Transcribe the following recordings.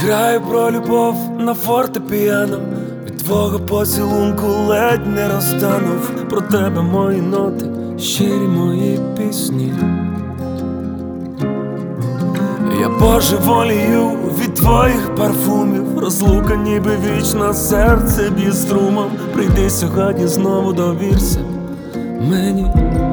Граю про любов на фортепіано, від твого поцілунку ледь не розтанув. Про тебе мої ноти, щирі мої пісні. Я божеволію від твоїх парфумів, розлука ніби вічна, серце б'є струмом. Прийди сьогодні знову, довірся мені.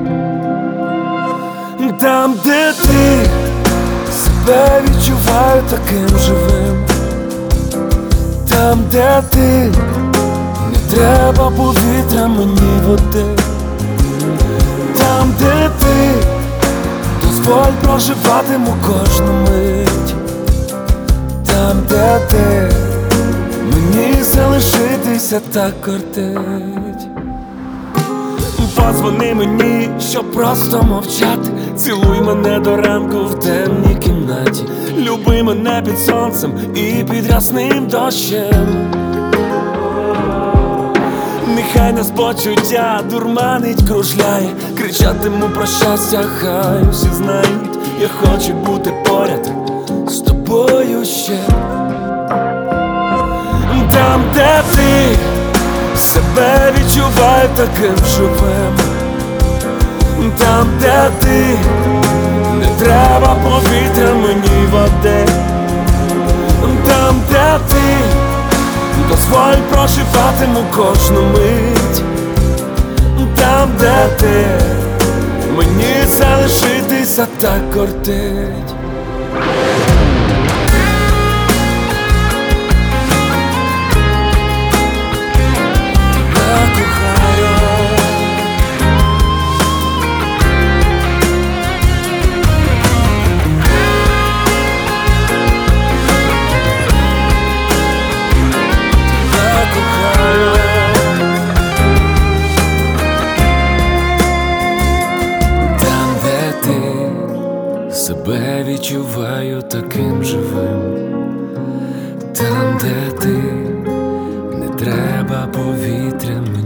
Там, де ти, себе відчуваю таким живим. Там, де ти, не треба повітря, мені води. Там, де ти, дозволь проживатиму кожну мить. Там, де ти, мені залишитися так кортить. Подзвони мені, щоб просто мовчати. Цілуй мене до ранку в темній кімнаті. Люби мене під сонцем і під ясним дощем. Нехай нас почуття дурманить, кружляє. Кричатиму про щастя, хай усі знають. Я хочу бути поряд з тобою ще. Там, де ти, себе відчуваю таким живим. Там, де ти, не треба повітря, мені води. Там, де ти, дозволь проживатиму кожну мить. Там, де ти, мені залишитися так кортить. Себе відчуваю таким живим. Там, де ти, не треба повітря.